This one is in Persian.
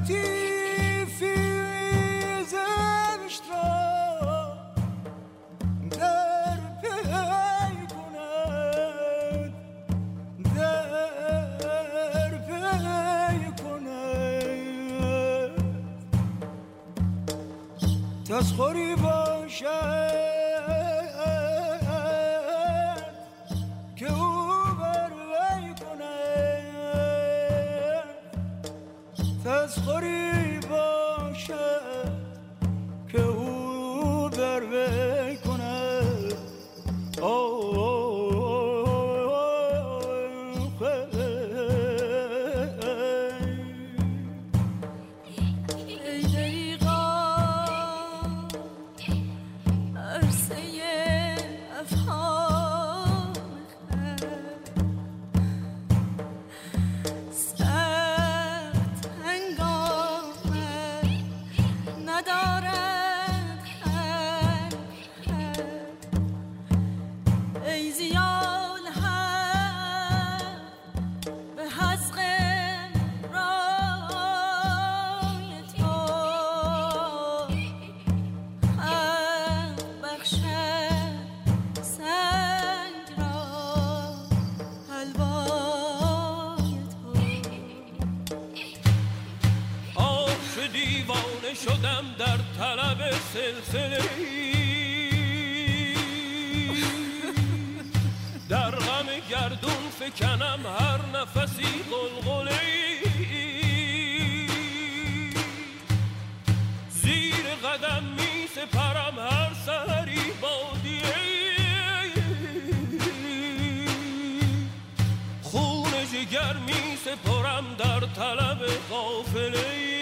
لطیفی زشت را در پی کند، در پی کند. تسخری باشد که او بر وی کند، تسخری باشد که او بر وی کند. شدم در طلب سلسله‌ای، در غم گردون فکنم هر نفسی غلغله‌ای، زیر قدم می سپرم هر سحری بادیه‌ای، خون جگر می سپرم در طلب قافله‌ای.